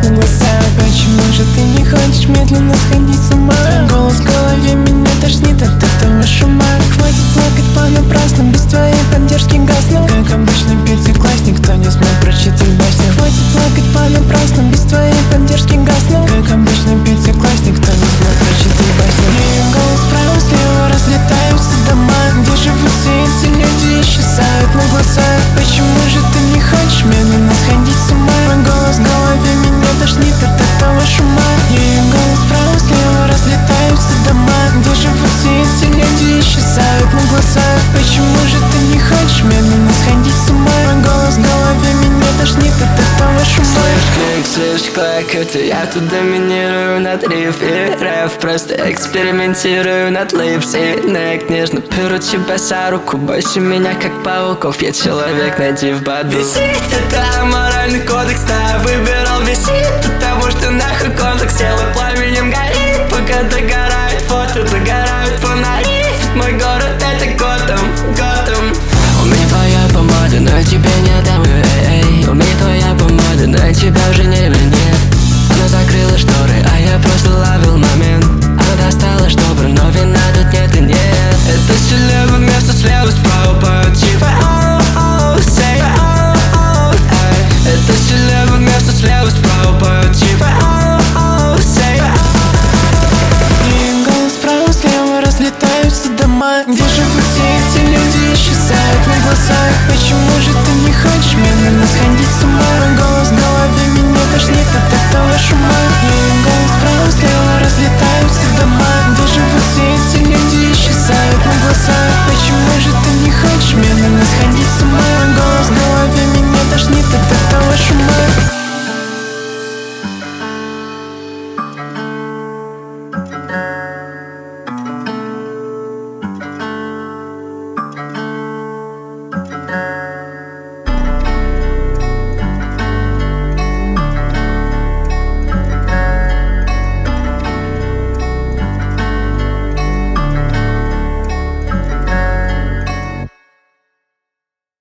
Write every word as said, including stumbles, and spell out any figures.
на глаза. Почему же ты не хочешь медленно сходить с ума? Голос в голове меня тошнит от этого шума. Хватит плакать понапрасну, без твоей поддержки гасну. Как обычно пятиклассник, кто не смог прочитать басню. Хватит плакать понапрасну, без твоей поддержки гасну. Как обычно пятиклассник, кто не смог прочитать басню. Ее голос справа, слева разлетаются дома, где живут все эти люди, исчезают на глазах. Почему же ты не хочешь медленно сходить с ума? Мой голос в голове меня тошнит от этого шума. Ее голос справа, слева разлетаются дома, где живут все эти люди, исчезают на глазах. Почему же ты не хочешь медленно сходить с ума? Мой голос в голове меня тошнит от этого шума. Слышь, клик, слышь, клак, это я тут доминирую над риф и рэп. Просто экспериментирую над липс и нек. Нежно беру тебя за руку, бойся меня как пауков. Я человек, найди в баду. Висит, это моральный кодекс, да, выбирал висит. Потому что нахуй контакт сел и пламенем горит. Пока догорает фото, догорают фонари. Мой город это Готэм, Готэм. У меня твоя помада, но я тебе не отдам, эй. У меня твоя помада, но я тебя уже не люблю, нет. Она закрыла шторы, а я просто ловил момент. Она достала штопор, но вина тут нет и нет. Это слева вместо слева, справа поют типа оу-оу, say оу-оу, эй. Это слева вместо слева, справа поют типа оу-оу, say оу-оу. И голос справа, слева разлетаются дома, где живут все эти люди, исчезают на глазах. Почему же ты не хочешь медленно сходить с ума?